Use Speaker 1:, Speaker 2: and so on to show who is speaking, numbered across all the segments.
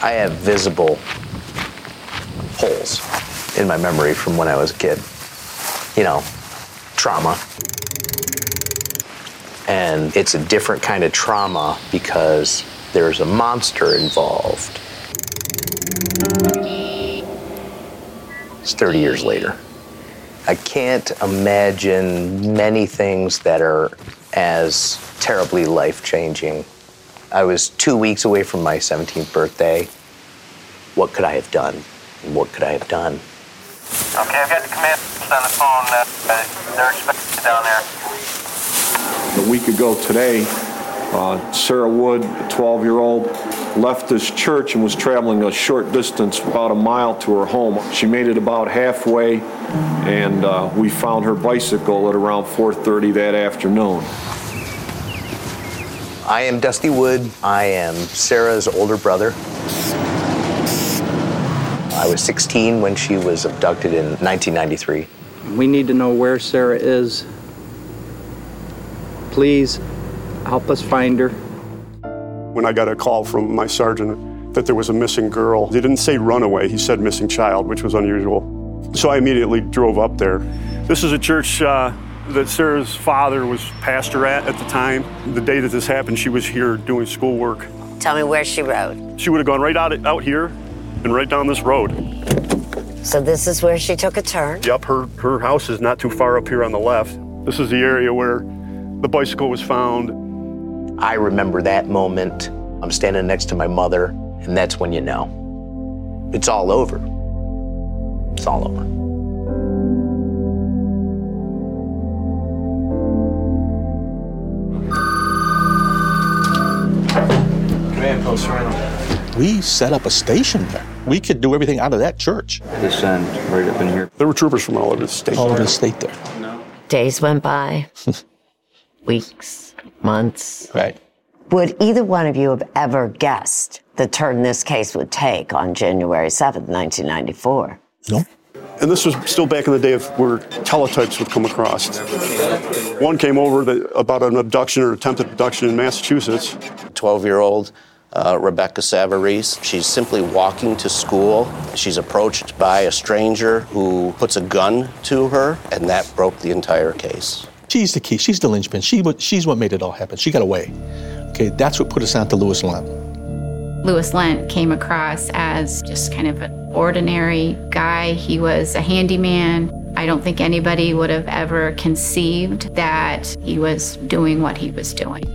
Speaker 1: I have visible holes in my memory from when I was a kid. You know, trauma. And it's a different kind of trauma because there's a monster involved. It's 30 years later. I can't imagine many things that are as terribly life-changing. I was 2 weeks away from my 17th birthday. What could I have done? What could I have done?
Speaker 2: Okay, I've got the command on the phone. They're expecting you down there.
Speaker 3: A week ago today, Sarah Wood, a 12-year-old, left this church and was traveling a short distance, about a mile to her home. She made it about halfway, and we found her bicycle at around 4:30 that afternoon.
Speaker 1: I am Dusty Wood. I am Sarah's older brother. I was 16 when she was abducted in 1993.
Speaker 4: We need to know where Sarah is. Please help us find her.
Speaker 5: When I got a call from my sergeant that there was a missing girl, he didn't say runaway, he said missing child, which was unusual. So I immediately drove up there. This is a church that Sarah's father was pastor at the time. The day that this happened, she was here doing schoolwork.
Speaker 6: Tell me where she rode.
Speaker 5: She would have gone right out here and right down this road.
Speaker 6: So this is where she took a turn?
Speaker 5: Yep, her house is not too far up here on the left. This is the area where the bicycle was found.
Speaker 1: I remember that moment. I'm standing next to my mother, and that's when you know. It's all over. It's all over.
Speaker 7: Command post Rhino.
Speaker 8: We set up a station there. We could do everything out of that church.
Speaker 7: Descend right up in here.
Speaker 5: There were troopers from all over the state.
Speaker 8: All over the state there.
Speaker 6: Days went by. Weeks, months.
Speaker 8: Right.
Speaker 6: Would either one of you have ever guessed the turn this case would take on January 7th, 1994?
Speaker 8: No.
Speaker 5: And this was still back in the day of where teletypes would come across. One came over about an abduction or attempted abduction in Massachusetts.
Speaker 9: 12-year-old Rebecca Savarese. She's simply walking to school. She's approached by a stranger who puts a gun to her, and that broke the entire case.
Speaker 8: She's the key. She's the linchpin. She's what made it all happen. She got away. Okay, that's what put us on to Louis Lent.
Speaker 10: Louis Lent came across as just kind of an ordinary guy. He was a handyman. I don't think anybody would have ever conceived that he was doing what he was doing.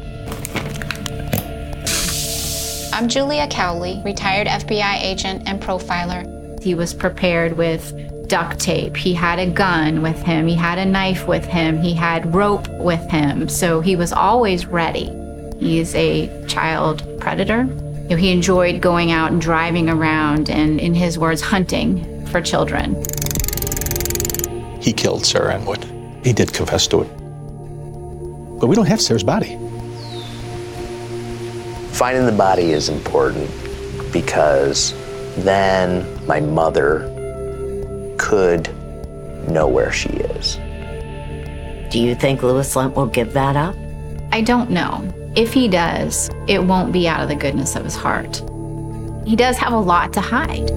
Speaker 11: I'm Julia Cowley, retired FBI agent and profiler.
Speaker 10: He was prepared with duct tape. He had a gun with him. He had a knife with him. He had rope with him. So he was always ready. He's a child predator. He enjoyed going out and driving around and, in his words, hunting for children.
Speaker 8: He killed Sarah Ann Wood. He did confess to it. But we don't have Sarah's body.
Speaker 1: Finding the body is important because then my mother could know where she is.
Speaker 6: Do you think Louis Lent will give that up?
Speaker 10: I don't know. If he does, it won't be out of the goodness of his heart. He does have a lot to hide.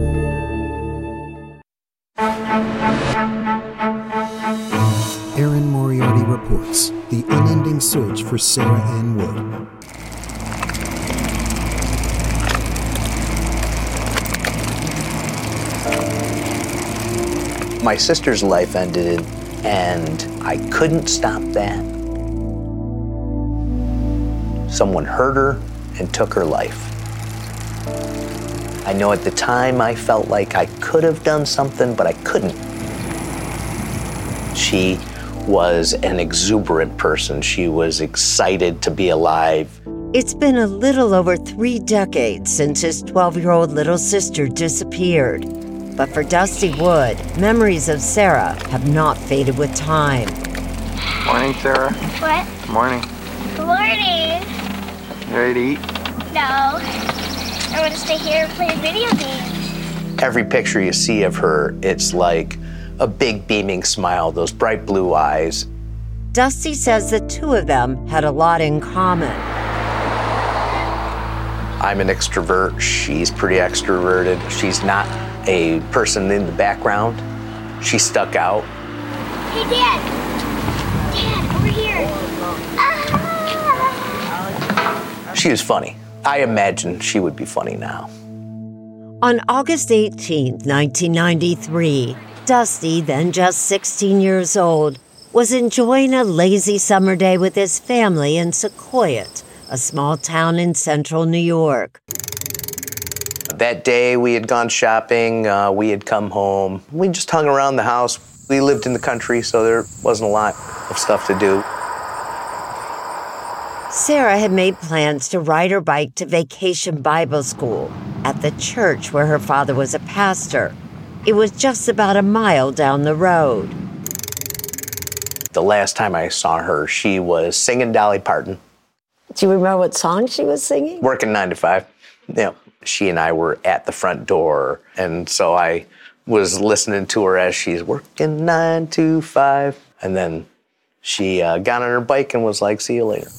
Speaker 12: Erin Moriarty reports the unending search for Sarah Ann Wood.
Speaker 1: My sister's life ended, and I couldn't stop that. Someone hurt her and took her life. I know at the time I felt like I could have done something, but I couldn't. She was an exuberant person. She was excited to be alive.
Speaker 6: It's been a little over 3 decades since his 12-year-old little sister disappeared. But for Dusty Wood, memories of Sarah have not faded with time.
Speaker 7: Morning, Sarah.
Speaker 13: What?
Speaker 7: Morning.
Speaker 13: Good morning.
Speaker 7: You ready to eat?
Speaker 13: No. I want to stay here and play video games.
Speaker 1: Every picture you see of her, it's like a big beaming smile, those bright blue eyes.
Speaker 6: Dusty says the two of them had a lot in common.
Speaker 1: I'm an extrovert. She's pretty extroverted. She's not a person in the background. She stuck out.
Speaker 13: Hey, Dad! Dad, over here! Ah!
Speaker 1: She was funny. I imagine she would be funny now.
Speaker 6: On August 18, 1993, Dusty, then just 16 years old, was enjoying a lazy summer day with his family in Sequoyah, a small town in central New York.
Speaker 1: That day we had gone shopping, we had come home. We just hung around the house. We lived in the country, so there wasn't a lot of stuff to do.
Speaker 6: Sarah had made plans to ride her bike to Vacation Bible School at the church where her father was a pastor. It was just about a mile down the road.
Speaker 1: The last time I saw her, she was singing Dolly Parton.
Speaker 6: Do you remember what song she was singing?
Speaker 1: Working 9 to 5. Yeah. She and I were at the front door, and so I was listening to her as she's working 9 to 5. And then she got on her bike and was like, see you later.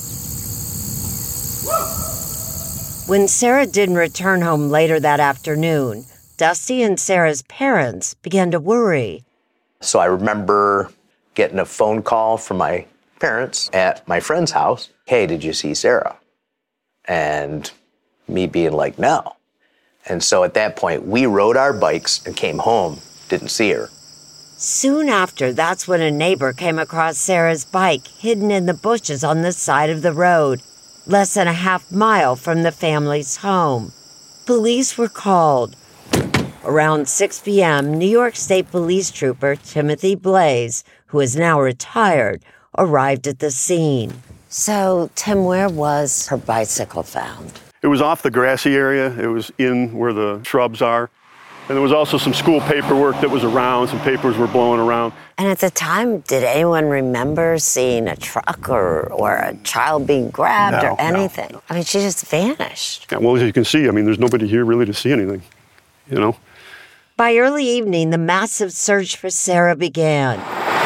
Speaker 6: When Sarah didn't return home later that afternoon, Dusty and Sarah's parents began to worry.
Speaker 1: So I remember getting a phone call from my parents at my friend's house. Hey, did you see Sarah? And me being like, no. And so at that point, we rode our bikes and came home, didn't see her.
Speaker 6: Soon after, that's when a neighbor came across Sarah's bike hidden in the bushes on the side of the road, less than a half mile from the family's home. Police were called. Around 6 p.m., New York State Police Trooper Timothy Blaze, who is now retired, arrived at the scene. So, Tim, where was her bicycle found?
Speaker 5: It was off the grassy area. It was in where the shrubs are. And there was also some school paperwork that was around. Some papers were blowing around.
Speaker 6: And at the time, did anyone remember seeing a truck or a child being grabbed or anything? No. I mean, she just vanished.
Speaker 5: Yeah, well, as you can see, I mean, there's nobody here really to see anything, you know?
Speaker 6: By early evening, the massive search for Sarah began.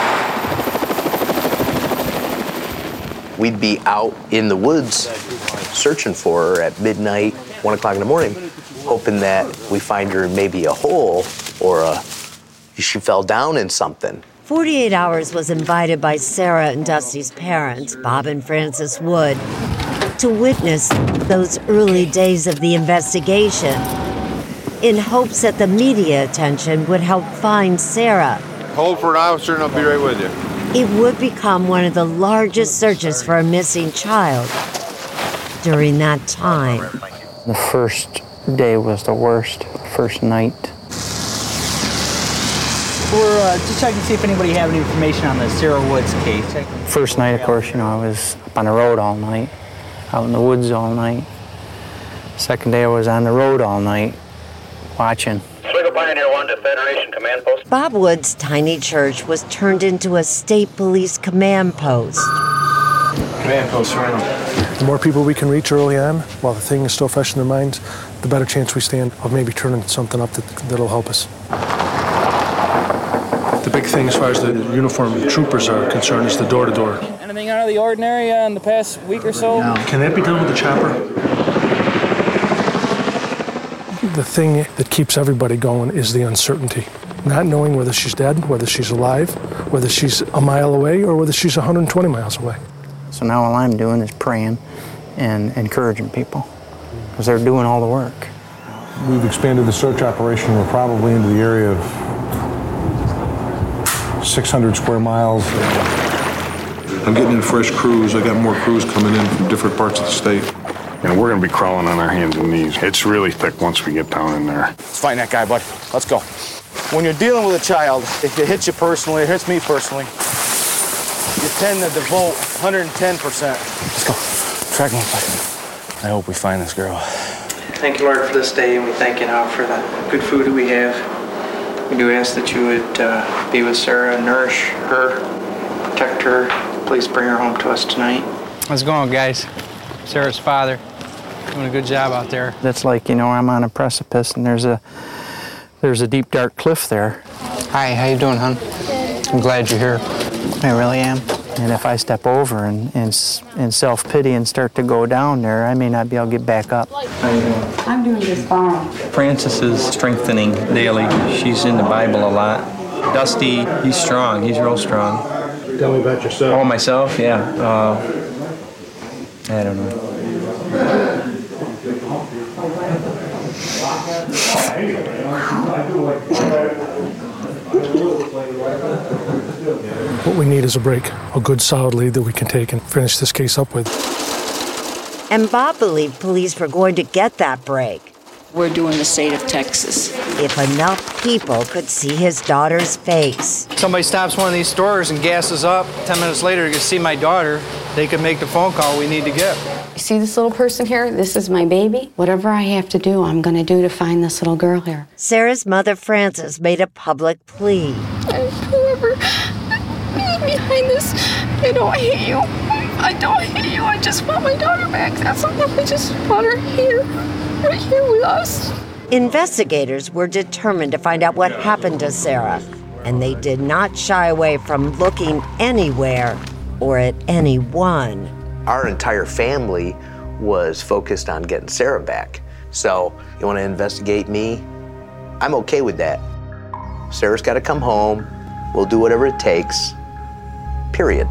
Speaker 1: We'd be out in the woods searching for her at midnight, 1 o'clock in the morning, hoping that we find her in maybe a hole or she fell down in something.
Speaker 6: 48 Hours was invited by Sarah and Dusty's parents, Bob and Frances Wood, to witness those early days of the investigation in hopes that the media attention would help find Sarah.
Speaker 14: Hold for an officer and I'll be right with you.
Speaker 6: It would become one of the largest searches for a missing child during that time.
Speaker 4: The first day was the worst, first night.
Speaker 15: We're just checking to see if anybody have any information on the Sarah Woods case.
Speaker 4: First night, of course, I was up on the road all night, out in the woods all night. Second day, I was on the road all night, watching.
Speaker 2: Swiggle Pioneer 1 to Federation Command Post.
Speaker 6: Bob Wood's tiny church was turned into a state police command post.
Speaker 7: Command post, Randall.
Speaker 16: The more people we can reach early on, while the thing is still fresh in their minds, the better chance we stand of maybe turning something up that'll help us. The big thing as far as the uniformed troopers are concerned is the door-to-door.
Speaker 15: Anything out of the ordinary in the past week or so?
Speaker 16: No. Can that be done with the chopper? The thing that keeps everybody going is the uncertainty. Not knowing whether she's dead, whether she's alive, whether she's a mile away, or whether she's 120 miles away.
Speaker 4: So now all I'm doing is praying and encouraging people, because they're doing all the work.
Speaker 17: We've expanded the search operation. We're probably into the area of 600 square miles.
Speaker 3: I'm getting in fresh crews. I got more crews coming in from different parts of the state.
Speaker 18: And we're going to be crawling on our hands and knees. It's really thick once we get down in there.
Speaker 7: Let's find that guy, bud. Let's go. When you're dealing with a child, if it hits you personally, it hits me personally, you tend to devote 110%. Let's go. Track him, bud. I hope we find this girl.
Speaker 15: Thank you, Lord, for this day, and we thank you now for the good food that we have. We do ask that you would be with Sarah, nourish her, protect her. Please bring her home to us tonight.
Speaker 4: How's it going, guys? Sarah's father. Doing a good job out there. That's like, I'm on a precipice and there's a deep, dark cliff there. Hi, how you doing, hon? I'm glad you're here. I really am. And if I step over in self-pity and start to go down there, I may not be able to get back up.
Speaker 19: I'm doing just fine.
Speaker 4: Frances is strengthening daily. She's in the Bible a lot. Dusty, he's strong. He's real strong.
Speaker 17: Tell me about yourself.
Speaker 4: Oh, myself? Yeah. I don't know.
Speaker 16: What we need is a break, a good solid lead that we can take and finish this case up with.
Speaker 6: And Bob believed police were going to get that break.
Speaker 19: We're doing the state of Texas.
Speaker 6: If enough people could see his daughter's face.
Speaker 4: Somebody stops one of these stores and gasses up. 10 minutes later, you can see my daughter. They can make the phone call we need to get.
Speaker 19: You see this little person here? This is my baby. Whatever I have to do, I'm going to do to find this little girl here.
Speaker 6: Sarah's mother, Frances, made a public plea.
Speaker 19: Whoever behind this, I don't hate you. I don't hate you. I just want my daughter back. That's all. I just want her here, right here with us.
Speaker 6: Investigators were determined to find out what happened to Sarah, and they did not shy away from looking anywhere or at anyone.
Speaker 1: Our entire family was focused on getting Sarah back. So, you want to investigate me? I'm okay with that. Sarah's got to come home. We'll do whatever it takes. Period.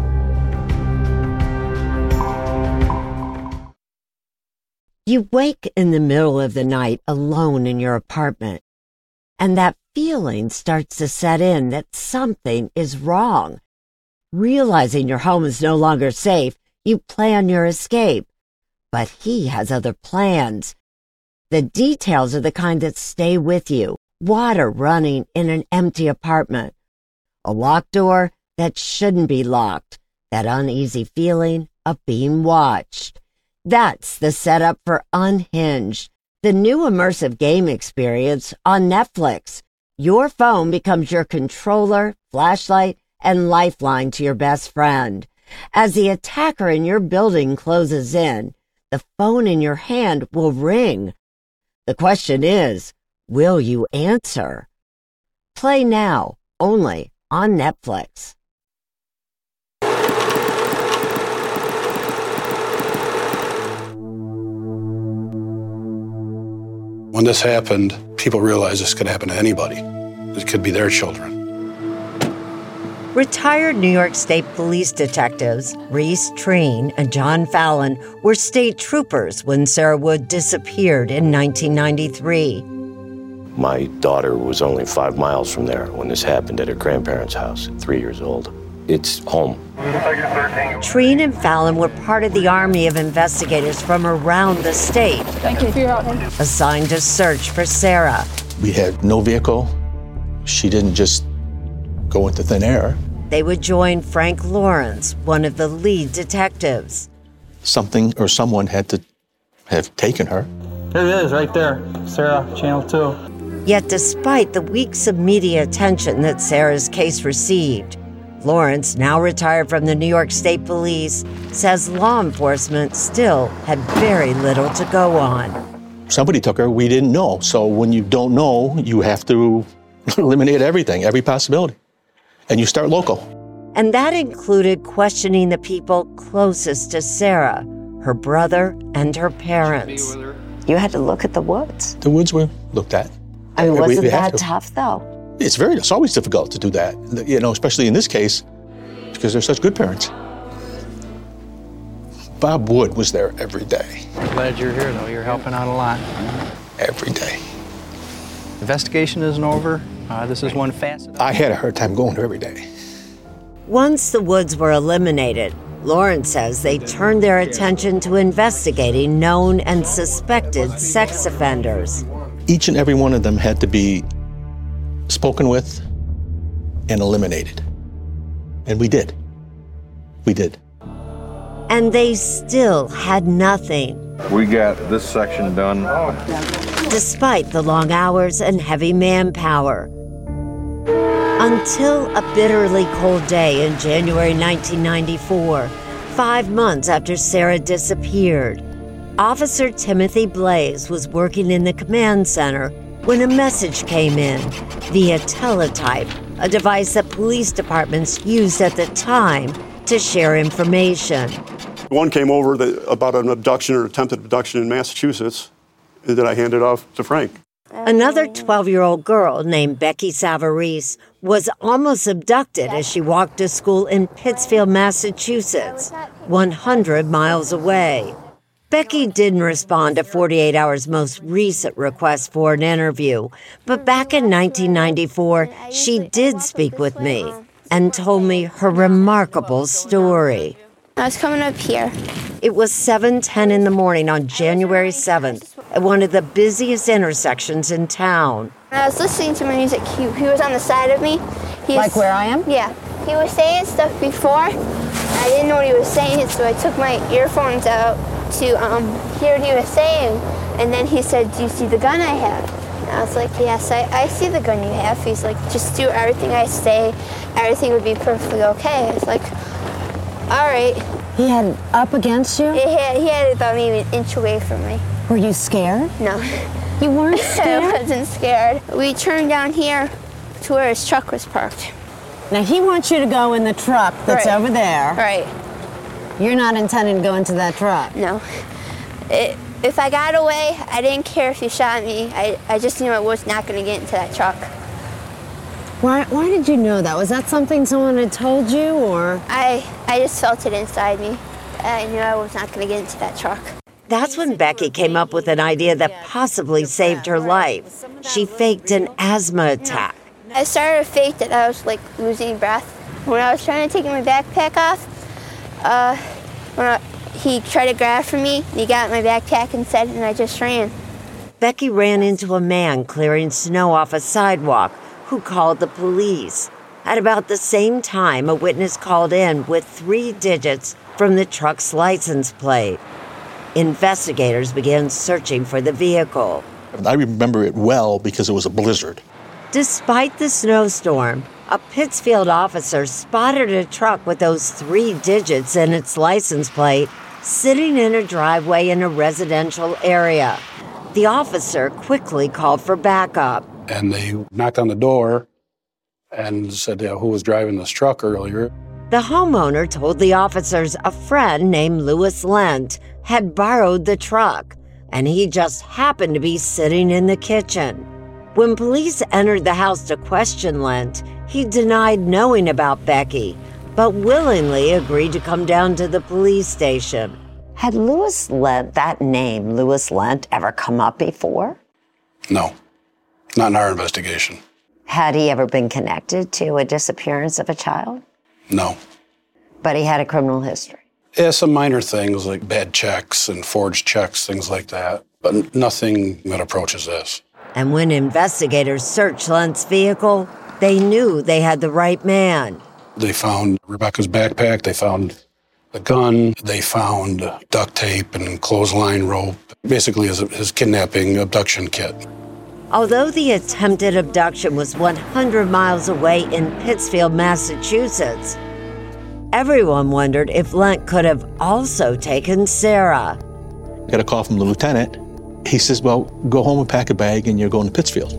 Speaker 6: You wake in the middle of the night alone in your apartment, and that feeling starts to set in that something is wrong. Realizing your home is no longer safe, you plan your escape. But he has other plans. The details are the kind that stay with you. Water running in an empty apartment. A locked door that shouldn't be locked. That uneasy feeling of being watched. That's the setup for Unhinged, the new immersive game experience on Netflix. Your phone becomes your controller, flashlight, and lifeline to your best friend. As the attacker in your building closes in, the phone in your hand will ring. The question is, will you answer? Play now, only on Netflix.
Speaker 8: When this happened, people realized this could happen to anybody. It could be their children.
Speaker 6: Retired New York State Police detectives Reese Treen and John Fallon were state troopers when Sarah Wood disappeared in 1993.
Speaker 20: My daughter was only 5 miles from there when this happened at her grandparents' house at 3 years old. It's home.
Speaker 6: Treen and Fallon were part of the army of investigators from around the state.
Speaker 19: Thank you for your help.
Speaker 6: Assigned to search for Sarah.
Speaker 8: We had no vehicle. She didn't just go into thin air.
Speaker 6: They would join Frank Lawrence, one of the lead detectives.
Speaker 8: Something or someone had to have taken her.
Speaker 4: There it is, right there. Sarah, Channel 2.
Speaker 6: Yet despite the weeks of media attention that Sarah's case received, Lawrence, now retired from the New York State Police, says law enforcement still had very little to go on.
Speaker 8: Somebody took her, we didn't know. So when you don't know, you have to eliminate everything, every possibility. And you start local.
Speaker 6: And that included questioning the people closest to Sarah, her brother and her parents.
Speaker 21: You had to look at the woods.
Speaker 8: The woods were looked at.
Speaker 21: I mean, wasn't
Speaker 8: we have
Speaker 21: that
Speaker 8: to.
Speaker 21: tough, though?
Speaker 8: It's always difficult to do that, you know, especially in this case, because they're such good parents. Bob Wood was there every day.
Speaker 4: I'm glad you're here, though. You're helping out a lot.
Speaker 8: Every day.
Speaker 4: Investigation isn't over. This is one facet.
Speaker 8: I had a hard time going there every day.
Speaker 6: Once the Woods were eliminated, Lawrence says they turned their attention to investigating known and suspected sex offenders.
Speaker 8: Each and every one of them had to be spoken with and eliminated. And we did. We did.
Speaker 6: And they still had nothing.
Speaker 14: We got this section done.
Speaker 6: Despite the long hours and heavy manpower. Until a bitterly cold day in January 1994, 5 months after Sarah disappeared, Officer Timothy Blaze was working in the command center when a message came in via teletype, a device that police departments used at the time to share information.
Speaker 5: One came over about an abduction or attempted abduction in Massachusetts that I handed off to Frank.
Speaker 6: Another 12-year-old girl named Becky Savarese was almost abducted as she walked to school in Pittsfield, Massachusetts, 100 miles away. Becky didn't respond to 48 Hour's most recent request for an interview, but back in 1994, she did speak with me and told me her remarkable story.
Speaker 13: I was coming up here.
Speaker 6: It was 7:10 in the morning on January 7th at one of the busiest intersections in town.
Speaker 13: I was listening to my music. He was on the side of me.
Speaker 21: Like where I am?
Speaker 13: Yeah. He was saying stuff before. I didn't know what he was saying, so I took my earphones out to hear what he was saying. And then he said, "Do you see the gun I have?" And I was like, "Yes, I see the gun you have." He's like, "Just do everything I say. Everything would be perfectly okay." I was like, "All right."
Speaker 21: He had up against you?
Speaker 13: He had about maybe an inch away from me.
Speaker 21: Were you scared?
Speaker 13: No.
Speaker 21: You weren't scared?
Speaker 13: I wasn't scared. We turned down here to where his truck was parked.
Speaker 21: Now he wants you to go in the truck that's over there.
Speaker 13: Right.
Speaker 21: You're not intending to go into that truck?
Speaker 13: No. If I got away, I didn't care if he shot me. I just knew I was not going to get into that truck.
Speaker 21: Why did you know that? Was that something someone had told you, or?
Speaker 13: I just felt it inside me. I knew I was not going to get into that truck.
Speaker 6: That's when Becky came up with an idea that possibly saved her life. She faked an asthma attack.
Speaker 13: I started to fake that I was like losing breath. When I was trying to take my backpack off, he tried to grab for me, and he got my backpack instead, and I just ran.
Speaker 6: Becky ran into a man clearing snow off a sidewalk who called the police. At about the same time, a witness called in with 3 digits from the truck's license plate. Investigators began searching for the vehicle.
Speaker 8: I remember it well because it was a blizzard.
Speaker 6: Despite the snowstorm, a Pittsfield officer spotted a truck with those 3 digits in its license plate sitting in a driveway in a residential area. The officer quickly called for backup.
Speaker 9: And they knocked on the door and said, who was driving this truck earlier?
Speaker 6: The homeowner told the officers a friend named Louis Lent had borrowed the truck, and he just happened to be sitting in the kitchen. When police entered the house to question Lent, he denied knowing about Becky, but willingly agreed to come down to the police station.
Speaker 21: Had Louis Lent, that name, Louis Lent, ever come up before?
Speaker 9: No, not in our investigation.
Speaker 21: Had he ever been connected to a disappearance of a child?
Speaker 9: No.
Speaker 21: But he had a criminal history?
Speaker 9: Yeah, some minor things like bad checks and forged checks, things like that, but nothing that approaches this.
Speaker 6: And when investigators searched Lent's vehicle, they knew they had the right man.
Speaker 9: They found Rebecca's backpack, they found the gun, they found duct tape and clothesline rope, basically his kidnapping abduction kit.
Speaker 6: Although the attempted abduction was 100 miles away in Pittsfield, Massachusetts, everyone wondered if Lent could have also taken Sarah.
Speaker 8: Got a call from the lieutenant. He says, well, go home and pack a bag and you're going to Pittsfield.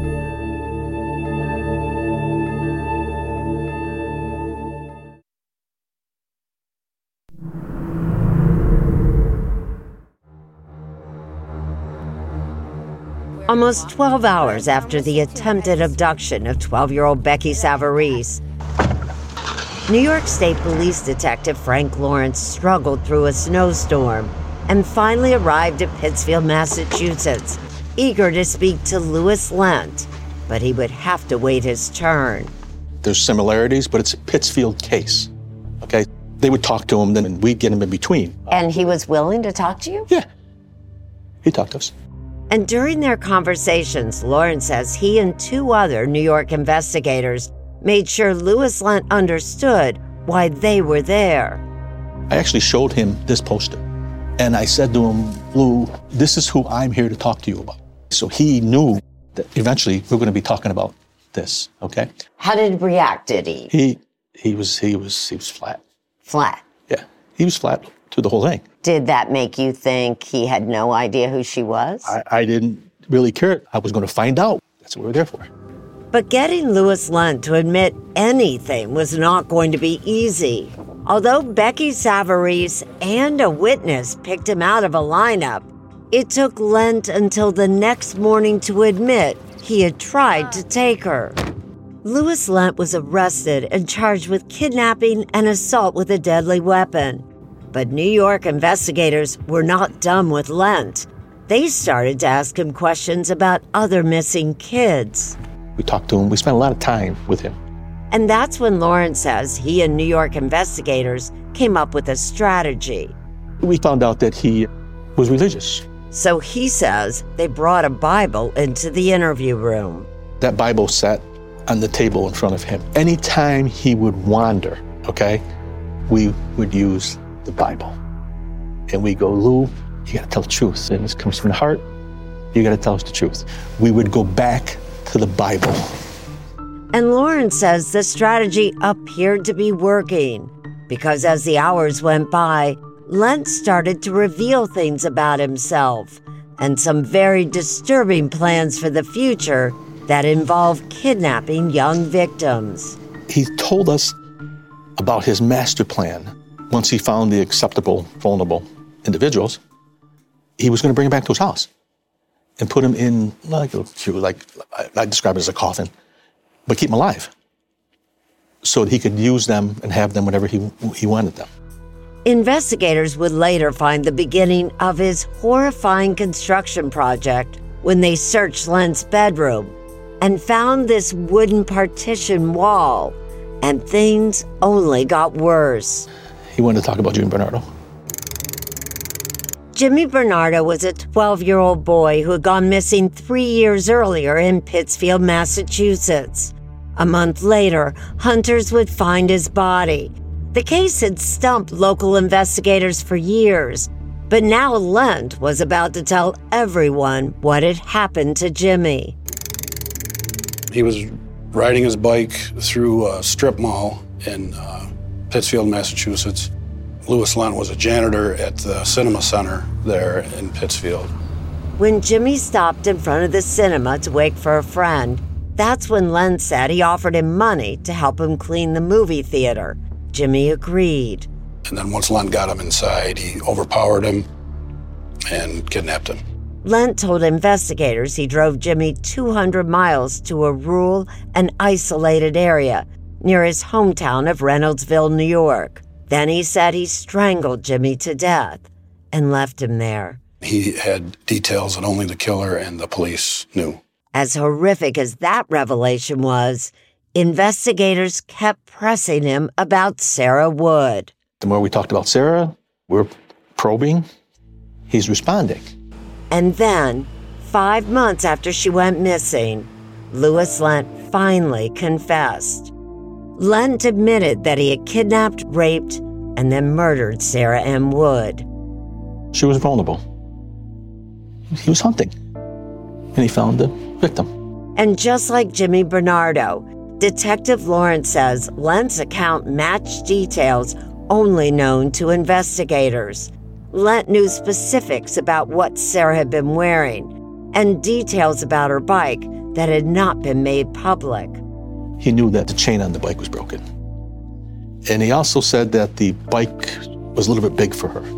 Speaker 6: Almost 12 hours after the attempted abduction of 12-year-old Becky Savarese, New York State Police Detective Frank Lawrence struggled through a snowstorm and finally arrived at Pittsfield, Massachusetts, eager to speak to Louis Lent, but he would have to wait his turn.
Speaker 8: There's similarities, but it's a Pittsfield case, okay? They would talk to him, then we'd get him in between.
Speaker 21: And he was willing to talk to you?
Speaker 8: Yeah, he talked to us.
Speaker 6: And during their conversations, Lawrence says he and 2 other New York investigators made sure Louis Lent understood why they were there.
Speaker 8: I actually showed him this poster, and I said to him, Lou, this is who I'm here to talk to you about. So he knew that eventually we're going to be talking about this, okay?
Speaker 21: How did he react, did he?
Speaker 8: He was flat.
Speaker 21: Flat?
Speaker 8: Yeah, he was flat through the whole thing.
Speaker 21: Did that make you think he had no idea who she was?
Speaker 8: I didn't really care. I was going to find out. That's what we were there for.
Speaker 6: But getting Louis Lent to admit anything was not going to be easy. Although Becky Savarese and a witness picked him out of a lineup, it took Lent until the next morning to admit he had tried to take her. Louis Lent was arrested and charged with kidnapping and assault with a deadly weapon. But New York investigators were not done with Lent. They started to ask him questions about other missing kids.
Speaker 8: We talked to him. We spent a lot of time with him.
Speaker 6: And that's when Lawrence says he and New York investigators came up with a strategy.
Speaker 8: We found out that he was religious.
Speaker 6: So he says they brought a Bible into the interview room.
Speaker 8: That Bible sat on the table in front of him. Anytime he would wander, okay, we would use the Bible. And we go, Lou, you gotta tell the truth. And this comes from the heart. You gotta tell us the truth. We would go back to the Bible.
Speaker 6: And Lawrence says the strategy appeared to be working because as the hours went by, Lent started to reveal things about himself and some very disturbing plans for the future that involve kidnapping young victims.
Speaker 8: He told us about his master plan. Once he found the acceptable, vulnerable individuals, he was going to bring them back to his house and put them in, like I describe it as a coffin, but keep them alive so that he could use them and have them whenever he wanted them.
Speaker 6: Investigators would later find the beginning of his horrifying construction project when they searched Lent's bedroom and found this wooden partition wall, and things only got worse.
Speaker 8: He wanted to talk about Jimmy Bernardo.
Speaker 6: Jimmy Bernardo was a 12-year-old boy who had gone missing 3 years earlier in Pittsfield, Massachusetts. A month later, hunters would find his body. The case had stumped local investigators for years, but now Lent was about to tell everyone what had happened to Jimmy.
Speaker 9: He was riding his bike through a strip mall in Pittsfield, Massachusetts. Louis Lent was a janitor at the Cinema Center there in Pittsfield.
Speaker 6: When Jimmy stopped in front of the cinema to wait for a friend, that's when Lent said he offered him money to help him clean the movie theater. Jimmy agreed.
Speaker 9: And then once Lent got him inside, he overpowered him and kidnapped him.
Speaker 6: Lent told investigators he drove Jimmy 200 miles to a rural and isolated area near his hometown of Reynoldsville, New York. Then he said he strangled Jimmy to death and left him there.
Speaker 9: He had details that only the killer and the police knew.
Speaker 6: As horrific as that revelation was, investigators kept pressing him about Sarah Wood.
Speaker 8: The more we talked about Sarah, we're probing, he's responding.
Speaker 6: And then, 5 months after she went missing, Louis Lent finally confessed. Lent admitted that he had kidnapped, raped, and then murdered Sarah M. Wood.
Speaker 8: She was vulnerable. He was hunting, and he found the victim.
Speaker 6: And just like Jimmy Bernardo, Detective Lawrence says Lent's account matched details only known to investigators. Lent knew specifics about what Sarah had been wearing and details about her bike that had not been made public.
Speaker 8: He knew that the chain on the bike was broken. And he also said that the bike was a little bit big for her.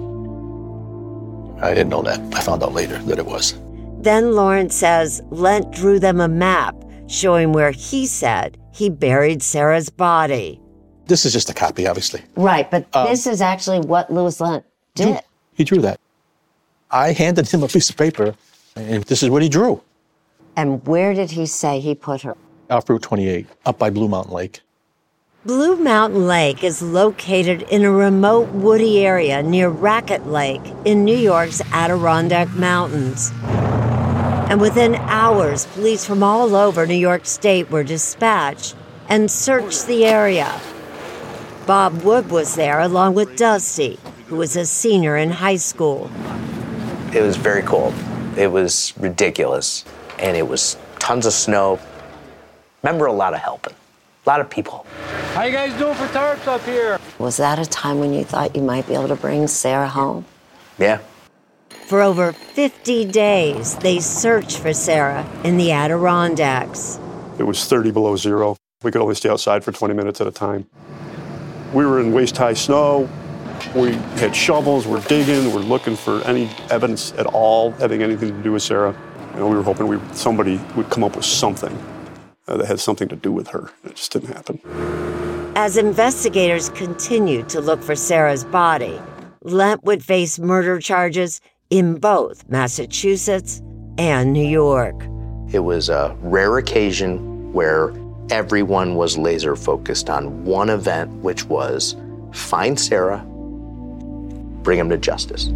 Speaker 8: I didn't know that. I found out later that it was.
Speaker 6: Then Lawrence says Lent drew them a map showing where he said he buried Sarah's body.
Speaker 8: This is just a copy, obviously.
Speaker 21: Right, but this is actually what Louis Lent did.
Speaker 8: He drew that. I handed him a piece of paper, and this is what he drew.
Speaker 21: And where did he say he put her?
Speaker 8: Off Route 28, up by Blue Mountain Lake.
Speaker 6: Blue Mountain Lake is located in a remote woody area near Racket Lake in New York's Adirondack Mountains. And within hours, police from all over New York State were dispatched and searched the area. Bob Wood was there along with Dusty, who was a senior in high school.
Speaker 1: It was very cold. It was ridiculous. And it was tons of snow. Remember, a lot of helping. A lot of people.
Speaker 11: How you guys doing for tarps up here?
Speaker 21: Was that a time when you thought you might be able to bring Sarah home?
Speaker 1: Yeah.
Speaker 6: For over 50 days, they searched for Sarah in the Adirondacks.
Speaker 5: It was 30 below zero. We could only stay outside for 20 minutes at a time. We were in waist-high snow. We had shovels, we're digging, we're looking for any evidence at all having anything to do with Sarah. We were hoping somebody would come up with something that had something to do with her. It just didn't happen.
Speaker 6: As investigators continued to look for Sarah's body, Lent would face murder charges in both Massachusetts and New York.
Speaker 1: It was a rare occasion where everyone was laser focused on one event, which was find Sarah, bring him to justice.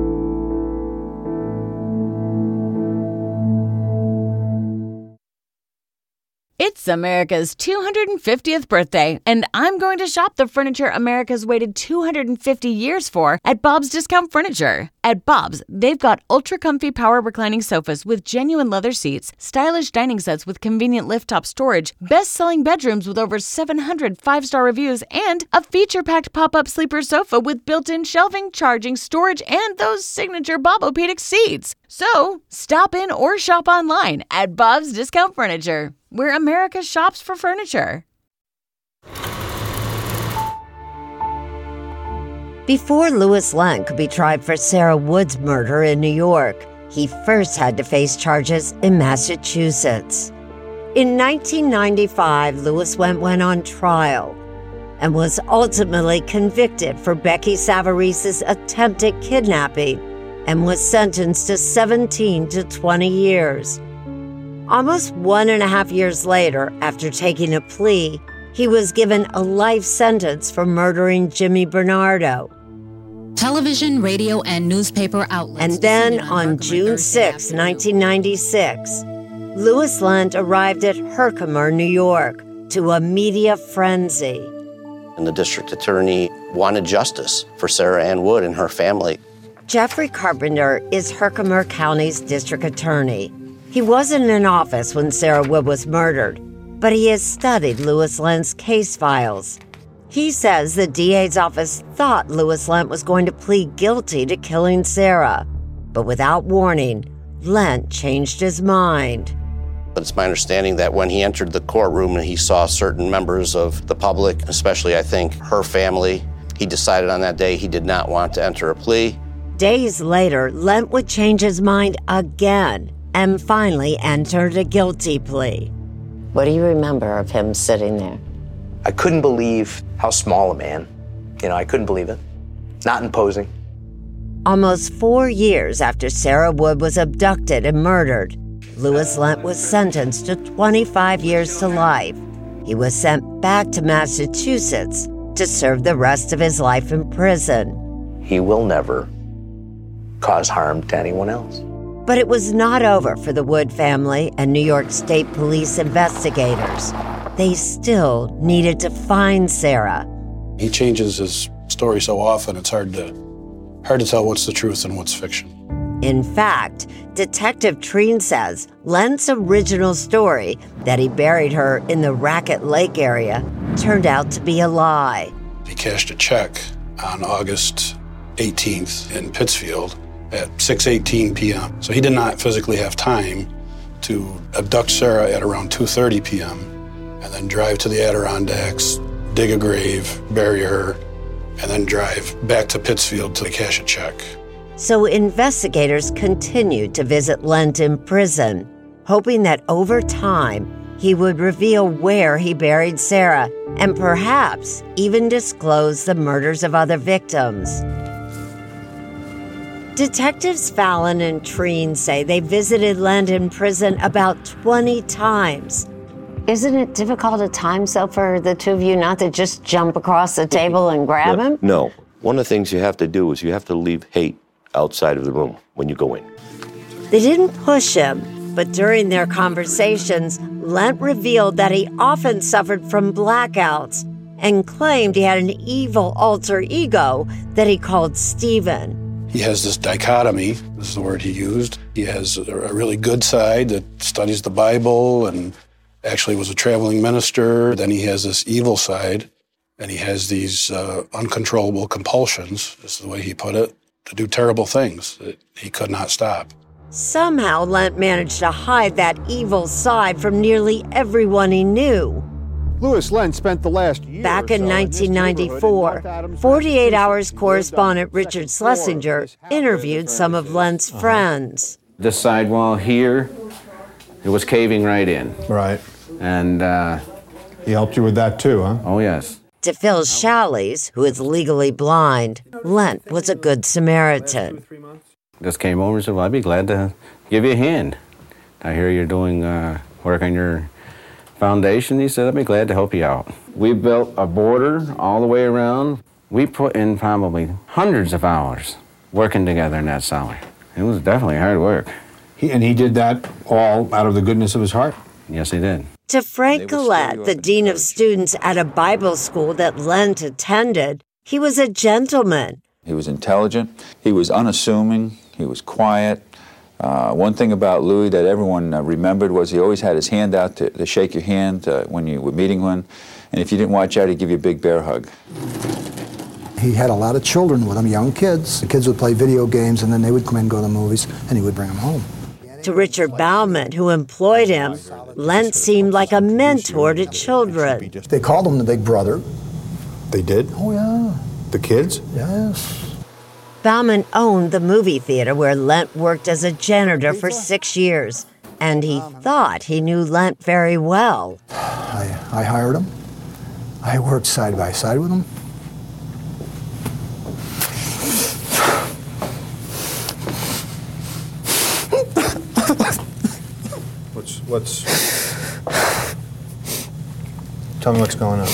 Speaker 10: It's America's 250th birthday, and I'm going to shop the furniture America's waited 250 years for at Bob's Discount Furniture. At Bob's, they've got ultra-comfy power reclining sofas with genuine leather seats, stylish dining sets with convenient lift-top storage, best-selling bedrooms with over 700 five-star reviews, and a feature-packed pop-up sleeper sofa with built-in shelving, charging, storage, and those signature Bob-O-Pedic seats. So, stop in or shop online at Bob's Discount Furniture, where America shops for furniture.
Speaker 6: Before Louis Lent could be tried for Sarah Wood's murder in New York, he first had to face charges in Massachusetts. In 1995, Louis Lent went on trial and was ultimately convicted for Becky Savarise's attempted kidnapping and was sentenced to 17 to 20 years. Almost 1.5 years later, after taking a plea, he was given a life sentence for murdering Jimmy Bernardo.
Speaker 22: Television, radio, and newspaper outlets.
Speaker 6: And then on June 6, 1996, Louis Lent arrived at Herkimer, New York, to a media frenzy.
Speaker 23: And the district attorney wanted justice for Sarah Ann Wood and her family.
Speaker 6: Jeffrey Carpenter is Herkimer County's district attorney. He wasn't in office when Sarah Wood was murdered, but he has studied Louis Lent's case files. He says the DA's office thought Louis Lent was going to plead guilty to killing Sarah, but without warning, Lent changed his mind.
Speaker 23: But it's my understanding that when he entered the courtroom and he saw certain members of the public, especially I think her family, he decided on that day he did not want to enter a plea.
Speaker 6: Days later, Lent would change his mind again and finally entered a guilty plea.
Speaker 24: What do you remember of him sitting there?
Speaker 1: I couldn't believe how small a man. I couldn't believe it. Not imposing.
Speaker 6: Almost 4 years after Sarah Wood was abducted and murdered, Louis Lent was sentenced to 25 years to life. He was sent back to Massachusetts to serve the rest of his life in prison.
Speaker 1: He will never cause harm to anyone else.
Speaker 6: But it was not over for the Wood family and New York State Police investigators. They still needed to find Sarah.
Speaker 9: He changes his story so often, it's hard to tell what's the truth and what's fiction.
Speaker 6: In fact, Detective Treen says Lent's original story that he buried her in the Racket Lake area turned out to be a lie.
Speaker 9: He cashed a check on August 18th in Pittsfield at 6:18 p.m. So he did not physically have time to abduct Sarah at around 2:30 p.m. and then drive to the Adirondacks, dig a grave, bury her, and then drive back to Pittsfield to cash a check.
Speaker 6: So investigators continued to visit Lent in prison, hoping that over time he would reveal where he buried Sarah and perhaps even disclose the murders of other victims. Detectives Fallon and Treen say they visited Lent in prison about 20 times.
Speaker 21: Isn't it difficult at times, though, for the two of you not to just jump across the table and grab him?
Speaker 20: No. One of the things you have to do is you have to leave hate outside of the room when you go in.
Speaker 6: They didn't push him, but during their conversations, Lent revealed that he often suffered from blackouts and claimed he had an evil alter ego that he called Stephen.
Speaker 9: He has this dichotomy, this is the word he used. He has a really good side that studies the Bible and actually was a traveling minister. Then he has this evil side, and he has these uncontrollable compulsions, is the way he put it, to do terrible things that he could not stop.
Speaker 6: Somehow, Lent managed to hide that evil side from nearly everyone he knew.
Speaker 2: Louis Lent spent the last year
Speaker 6: Back in 1994, 48 Hours correspondent Richard Schlesinger interviewed some of Lent's friends.
Speaker 3: This sidewall here, it was caving right in.
Speaker 2: Right.
Speaker 3: And
Speaker 2: he helped you with that too, huh?
Speaker 3: Oh, yes.
Speaker 6: To Phil Schallies, who is legally blind, Lent was a good Samaritan.
Speaker 3: Just came over and said, well, I'd be glad to give you a hand. I hear you're doing work on your foundation. He said, I'd be glad to help you out. We built a border all the way around. We put in probably hundreds of hours working together in that summer. It was definitely hard work.
Speaker 2: And he did that all out of the goodness of his heart?
Speaker 3: Yes, he did.
Speaker 6: To Frank Collette, the dean of students at a Bible school that Lent attended, he was a gentleman.
Speaker 12: He was intelligent. He was unassuming. He was quiet. One thing about Louis that everyone remembered was he always had his hand out to shake your hand when you were meeting one. And if you didn't watch out, he'd give you a big bear hug.
Speaker 18: He had a lot of children with him, young kids. The kids would play video games, and then they would come in and go to the movies, and he would bring them home.
Speaker 6: To Richard Bauman, who employed him, Lent seemed like a mentor to children.
Speaker 18: They called him the big brother.
Speaker 2: They did?
Speaker 18: Oh, yeah.
Speaker 2: The kids?
Speaker 18: Yes.
Speaker 6: Bauman owned the movie theater where Lent worked as a janitor for 6 years, and he thought he knew Lent very well.
Speaker 18: I hired him. I worked side by side with him.
Speaker 2: Tell me what's going on.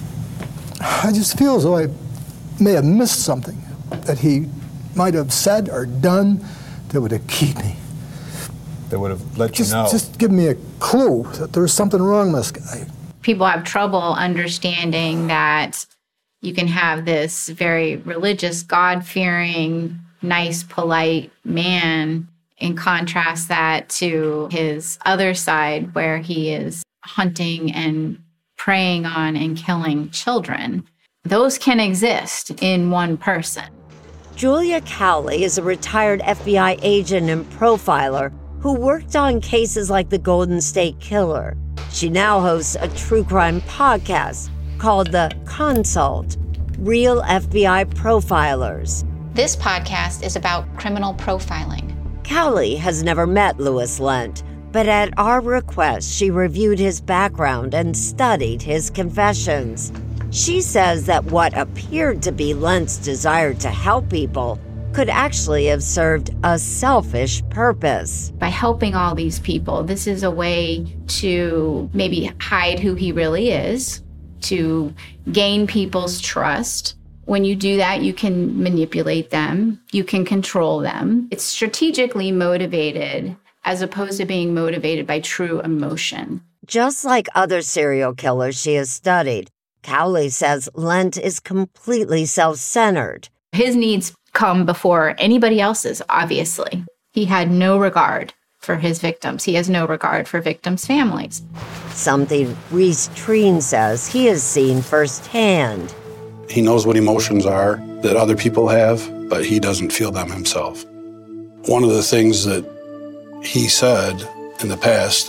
Speaker 18: I just feel as though I may have missed something that he might have said or done that would have kept me.
Speaker 2: That would have let you know.
Speaker 18: Just give me a clue that there's something wrong with this guy.
Speaker 25: People have trouble understanding that you can have this very religious, God-fearing, nice, polite man and contrast that to his other side where he is hunting and preying on and killing children. Those can exist in one person.
Speaker 6: Julia Cowley is a retired FBI agent and profiler who worked on cases like the Golden State Killer. She now hosts a true crime podcast called The Consult, Real FBI Profilers.
Speaker 26: This podcast is about criminal profiling.
Speaker 6: Cowley has never met Louis Lent, but at our request, she reviewed his background and studied his confessions. She says that what appeared to be Lent's desire to help people could actually have served a selfish purpose.
Speaker 25: By helping all these people, this is a way to maybe hide who he really is, to gain people's trust. When you do that, you can manipulate them, you can control them. It's strategically motivated as opposed to being motivated by true emotion.
Speaker 6: Just like other serial killers she has studied, Cowley says Lent is completely self-centered.
Speaker 25: His needs come before anybody else's, obviously. He had no regard for his victims. He has no regard for victims' families.
Speaker 6: Something Reese Treen says he has seen firsthand.
Speaker 9: He knows what emotions are that other people have, but he doesn't feel them himself. One of the things that he said in the past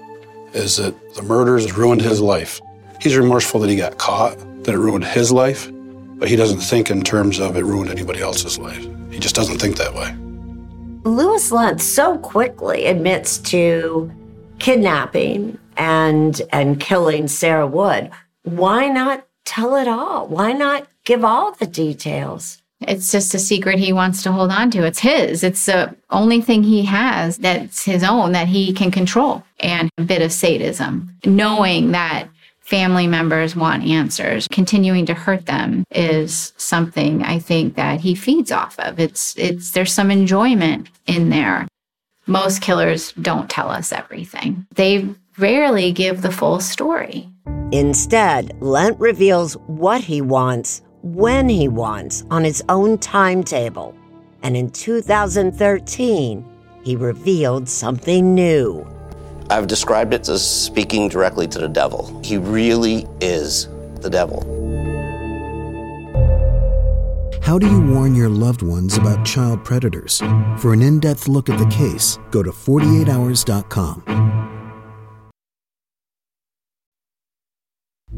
Speaker 9: is that the murders ruined his life. He's remorseful that he got caught, that it ruined his life, but he doesn't think in terms of it ruined anybody else's life. He just doesn't think that way.
Speaker 21: Louis Lent so quickly admits to kidnapping and killing Sarah Wood. Why not tell it all? Why not give all the details?
Speaker 25: It's just a secret he wants to hold on to. It's his. It's the only thing he has that's his own that he can control. And a bit of sadism, knowing that family members want answers. Continuing to hurt them is something I think that he feeds off of. There's some enjoyment in there. Most killers don't tell us everything. They rarely give the full story.
Speaker 6: Instead, Lent reveals what he wants, when he wants, on his own timetable. And in 2013, he revealed something new.
Speaker 23: I've described it as speaking directly to the devil. He really is the devil.
Speaker 27: How do you warn your loved ones about child predators? For an in-depth look at the case, go to 48hours.com.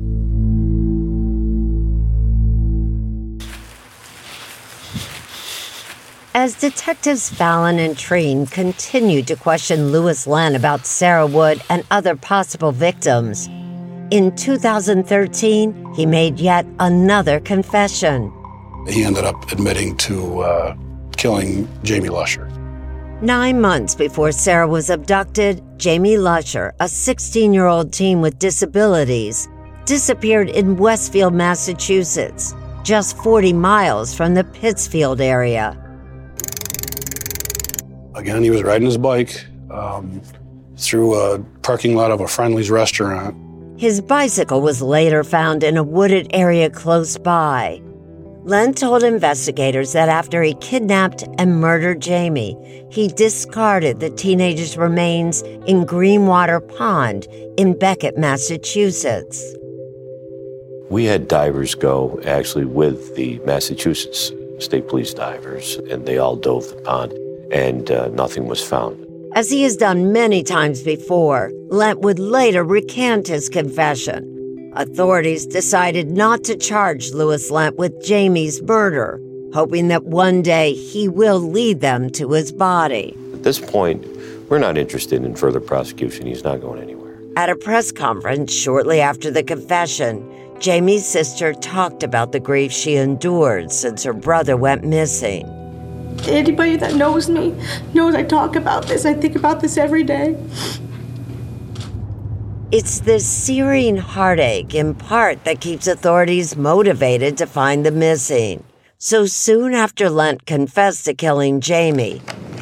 Speaker 6: As detectives Fallon and Treen continued to question Louis Lent about Sarah Wood and other possible victims, in 2013, he made yet another confession.
Speaker 9: He ended up admitting to killing Jamie Lusher.
Speaker 6: 9 months before Sarah was abducted, Jamie Lusher, a 16-year-old teen with disabilities, disappeared in Westfield, Massachusetts, just 40 miles from the Pittsfield area.
Speaker 9: Again, he was riding his bike through a parking lot of a Friendly's restaurant.
Speaker 6: His bicycle was later found in a wooded area close by. Lent told investigators that after he kidnapped and murdered Jamie, he discarded the teenager's remains in Greenwater Pond in Beckett, Massachusetts.
Speaker 20: We had divers go actually with the Massachusetts State Police divers, and they all dove the pond, and nothing was found.
Speaker 6: As he has done many times before, Lent would later recant his confession. Authorities decided not to charge Louis Lent with Jamie's murder, hoping that one day he will lead them to his body.
Speaker 20: At this point, we're not interested in further prosecution. He's not going anywhere.
Speaker 6: At a press conference shortly after the confession, Jamie's sister talked about the grief she endured since her brother went missing.
Speaker 4: Anybody that knows me knows I talk about this. I think about this every day.
Speaker 6: It's this searing heartache, in part, that keeps authorities motivated to find the missing. So soon after Lent confessed to killing Jamie,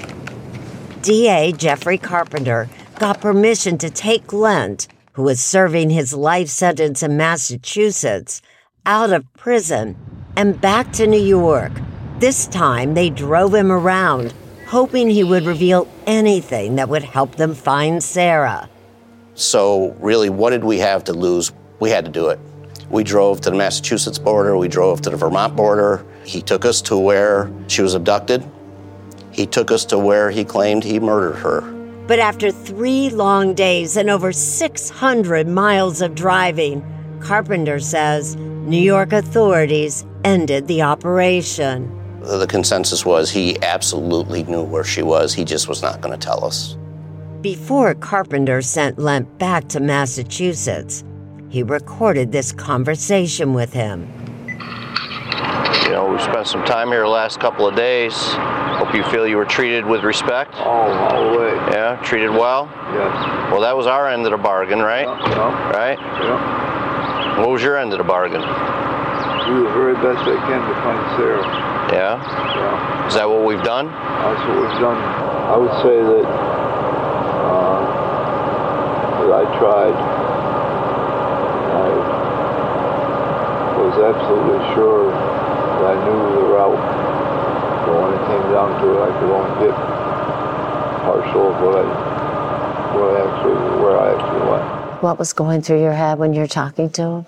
Speaker 6: DA Jeffrey Carpenter got permission to take Lent, who was serving his life sentence in Massachusetts, out of prison and back to New York. This time, they drove him around, hoping he would reveal anything that would help them find Sarah.
Speaker 23: So really, what did we have to lose? We had to do it. We drove to the Massachusetts border. We drove to the Vermont border. He took us to where she was abducted. He took us to where he claimed he murdered her.
Speaker 6: But after 3 long days and over 600 miles of driving, Carpenter says New York authorities ended the operation.
Speaker 23: The consensus was he absolutely knew where she was. He just was not going to tell us.
Speaker 6: Before Carpenter sent Lent back to Massachusetts, he recorded this conversation with him.
Speaker 23: You know, we spent some time here the last couple of days. Hope you feel you were treated with respect.
Speaker 7: Oh, all the way.
Speaker 23: Yeah, treated well?
Speaker 7: Yes.
Speaker 23: Well, that was our end of the bargain, right?
Speaker 7: Yeah.
Speaker 23: Right?
Speaker 7: Yeah.
Speaker 23: What was your end of the bargain?
Speaker 7: Do the very best I can to find Sarah.
Speaker 23: Yeah?
Speaker 7: Yeah.
Speaker 23: Is that what we've done?
Speaker 7: That's what we've done. I would say that I tried. I was absolutely sure that I knew the route, but when it came down to it, I could only get partial of where I actually went.
Speaker 24: What was going through your head when you're talking to him?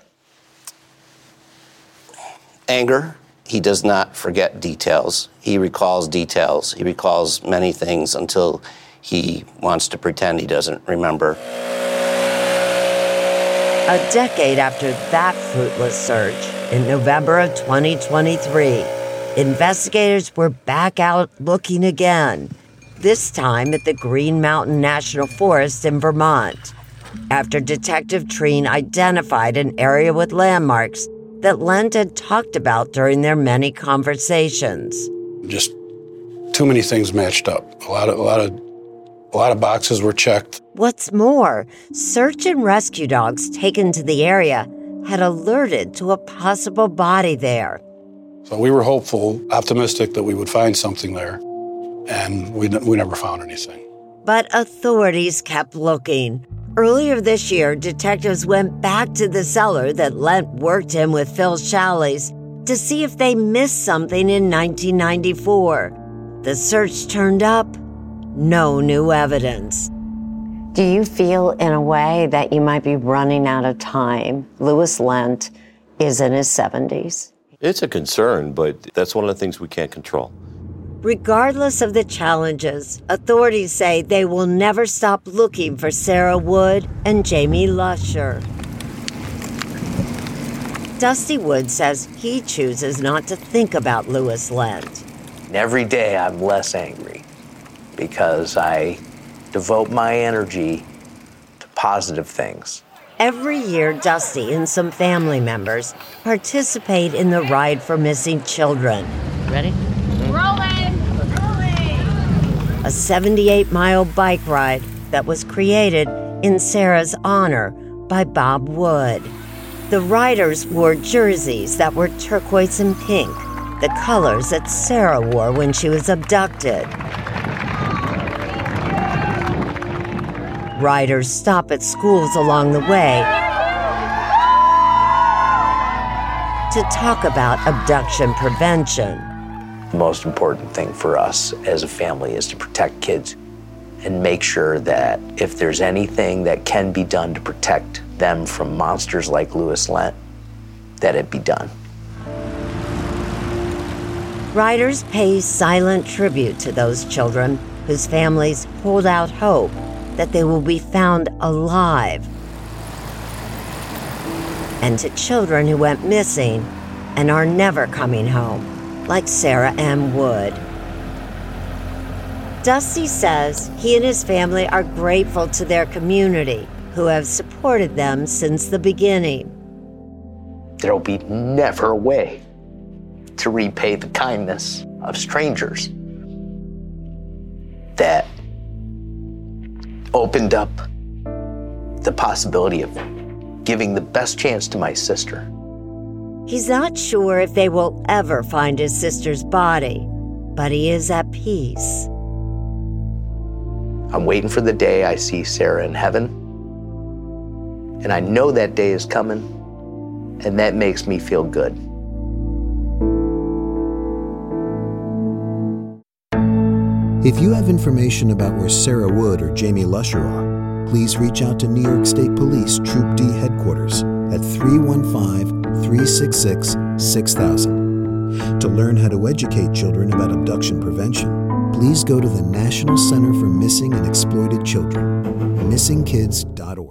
Speaker 23: Anger. He does not forget details. He recalls details. He recalls many things until he wants to pretend he doesn't remember.
Speaker 6: A decade after that fruitless search, in November of 2023, investigators were back out looking again, this time at the Green Mountain National Forest in Vermont, after Detective Treen identified an area with landmarks that Lent had talked about during their many conversations.
Speaker 9: Just too many things matched up. A lot of boxes were checked.
Speaker 6: What's more, search and rescue dogs taken to the area had alerted to a possible body there.
Speaker 9: So we were hopeful, optimistic that we would find something there, and we never found anything.
Speaker 6: But authorities kept looking. Earlier this year, detectives went back to the cellar that Lent worked in with Phil Challies to see if they missed something in 1994. The search turned up no new evidence.
Speaker 24: Do you feel in a way that you might be running out of time? Louis Lent is in his 70s.
Speaker 20: It's a concern, but that's one of the things we can't control.
Speaker 6: Regardless of the challenges, authorities say they will never stop looking for Sarah Wood and Jamie Lusher. Dusty Wood says he chooses not to think about Louis Lent.
Speaker 1: And every day I'm less angry because I devote my energy to positive things.
Speaker 6: Every year, Dusty and some family members participate in the Ride for Missing Children.
Speaker 8: Ready?
Speaker 25: Rolling!
Speaker 6: A 78-mile bike ride that was created in Sarah's honor by Bob Wood. The riders wore jerseys that were turquoise and pink, the colors that Sarah wore when she was abducted. Riders stop at schools along the way to talk about abduction prevention.
Speaker 1: The most important thing for us as a family is to protect kids and make sure that if there's anything that can be done to protect them from monsters like Louis Lent, that it be done.
Speaker 6: Riders pay silent tribute to those children whose families hold out hope that they will be found alive, and to children who went missing and are never coming home, like Sarah M. Wood. Dusty says he and his family are grateful to their community, who have supported them since the beginning.
Speaker 1: There'll be never a way to repay the kindness of strangers that opened up the possibility of giving the best chance to my sister.
Speaker 6: He's not sure if they will ever find his sister's body, but he is at peace.
Speaker 1: I'm waiting for the day I see Sarah in heaven, and I know that day is coming, and that makes me feel good.
Speaker 27: If you have information about where Sarah Wood or Jamie Lusher are, please reach out to New York State Police Troop D headquarters at 315-366-6000. To learn how to educate children about abduction prevention, please go to the National Center for Missing and Exploited Children, missingkids.org.